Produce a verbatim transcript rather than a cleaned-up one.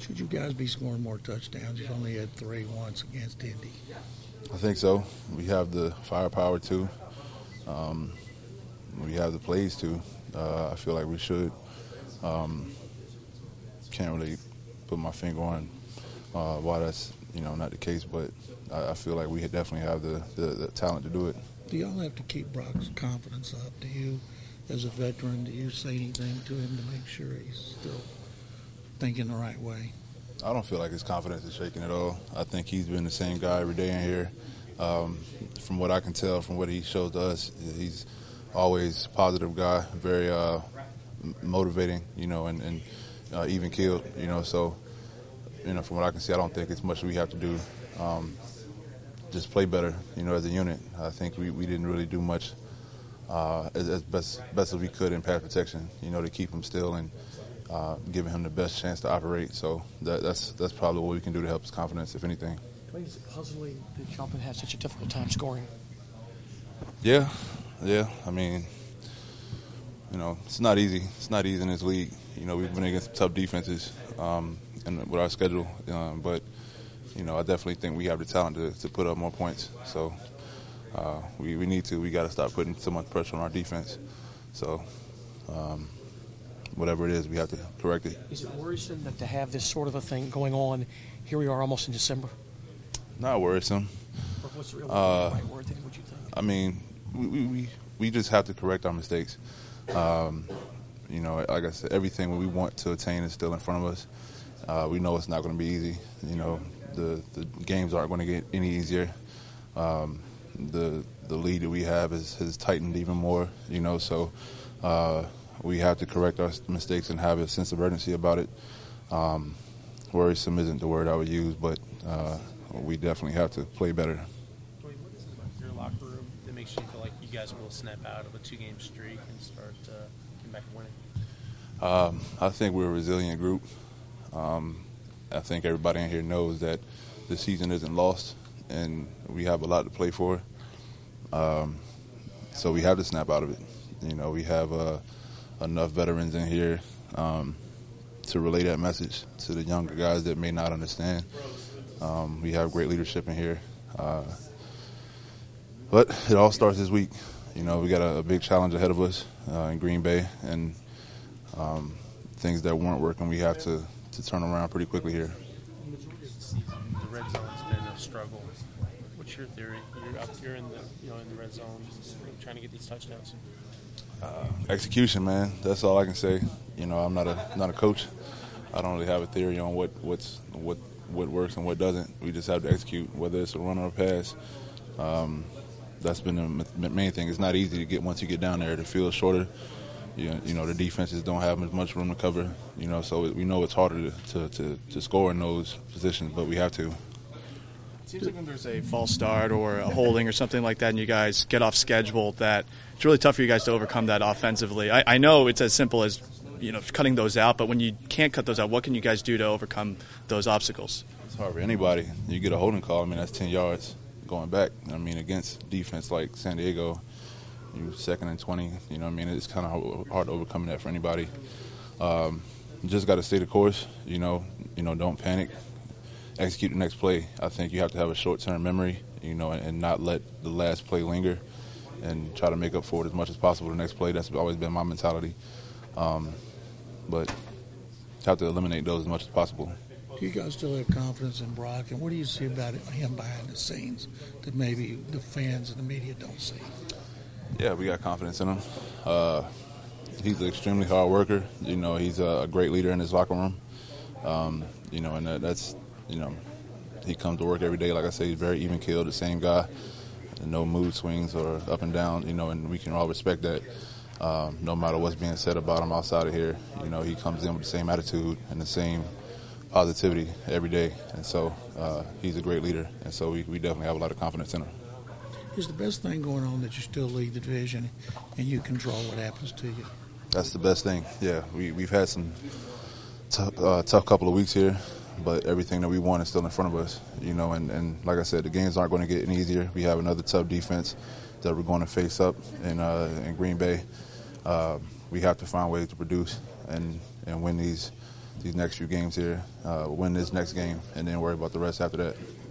Should you guys be scoring more touchdowns? You've only had three once against Indy. I think so. We have the firepower too. Um, we have the plays too. Uh, I feel like we should. Um, can't really put my finger on uh, why that's you know not the case, but I, I feel like we definitely have the, the, the talent to do it. Do y'all have to keep Brock's confidence up? Do you, as a veteran, do you say anything to him to make sure he's still thinking the right way? I don't feel like his confidence is shaking at all. I think he's been the same guy every day in here. Um, from what I can tell, from what he shows to us, he's always a positive guy, very uh, motivating, you know, and, and uh, even keeled, you know. So, you know, from what I can see, I don't think it's much we have to do. Um, just play better, you know, as a unit. I think we, we didn't really do much uh, as, as best best as we could in pass protection, you know, to keep him still and uh, giving him the best chance to operate. So that, that's that's probably what we can do to help his confidence, if anything. Is it puzzling that Jumpman has such a difficult time scoring? Yeah, yeah. I mean, you know, it's not easy. It's not easy in this league. You know, we've been against tough defenses um, and with our schedule, um, but you know, I definitely think we have the talent to, to put up more points. So uh, we, we need to. We got to stop putting so much pressure on our defense. So um, whatever it is, we have to correct it. Is it worrisome that to have this sort of a thing going on, here we are almost in December? Not worrisome. Or what's the real uh, right word? What you think? I mean, we, we, we just have to correct our mistakes. Um, you know, like I said, everything we want to attain is still in front of us. Uh, we know it's not going to be easy. You know, the, the games aren't going to get any easier. Um, the the lead that we have is, has tightened even more, you know, so uh, we have to correct our mistakes and have a sense of urgency about it. Um, worrisome isn't the word I would use, but uh, we definitely have to play better. What is it about your locker room that makes you feel like you guys will snap out of a two-game streak and start uh, getting back and winning? Um, I think we're a resilient group. Um, I think everybody in here knows that the season isn't lost, and we have a lot to play for. Um, so we have to snap out of it. You know, we have uh, enough veterans in here um, to relay that message to the younger guys that may not understand. Um, we have great leadership in here. Uh, but it all starts this week. You know, we got a, a big challenge ahead of us uh, in Green Bay, and um, things that weren't working, we have to, to turn around pretty quickly here. The red zone's been a struggle. What's your theory? You're up here in the you know in the red zone, trying to get these touchdowns. Uh, execution, man. That's all I can say. You know, I'm not a not a coach. I don't really have a theory on what what's what what works and what doesn't. We just have to execute, whether it's a run or a pass. Um, that's been the main thing. It's not easy to get once you get down there. The field's shorter. You know, you know the defenses don't have as much room to cover. You know, so we know it's harder to to, to, to score in those positions, but we have to. It seems like when there's a false start or a holding or something like that and you guys get off schedule, that it's really tough for you guys to overcome that offensively. I, I know it's as simple as, you know, cutting those out, but when you can't cut those out, what can you guys do to overcome those obstacles? It's hard for anybody. You get a holding call, I mean, that's ten yards going back. I mean, against defense like San Diego, you second and twenty, you know what I mean? It's kind of hard to overcome that for anybody. Um, you just got to stay the course, you know, you know, don't panic. Execute the next play. I think you have to have a short-term memory, you know, and, and not let the last play linger and try to make up for it as much as possible the next play. That's always been my mentality. Um, but have to eliminate those as much as possible. Do you guys still have confidence in Brock? And what do you see about him behind the scenes that maybe the fans and the media don't see? Yeah, we got confidence in him. Uh, he's an extremely hard worker. You know, he's a great leader in his locker room. Um, you know, and that, that's – you know, he comes to work every day. Like I say, he's very even-keeled, the same guy. No mood swings or up and down, you know, and we can all respect that. Um, no matter what's being said about him outside of here, you know, he comes in with the same attitude and the same positivity every day. And so uh, he's a great leader, and so we, we definitely have a lot of confidence in him. Is the best thing going on that you still lead the division and you control what happens to you? That's the best thing, yeah. We, we've had some tough, uh, tough couple of weeks here. But everything that we want is still in front of us, you know, and, and like I said, the games aren't going to get any easier. We have another tough defense that we're going to face up in uh, in Green Bay. Uh, we have to find ways to produce and, and win these these next few games here, uh, win this next game, and then worry about the rest after that.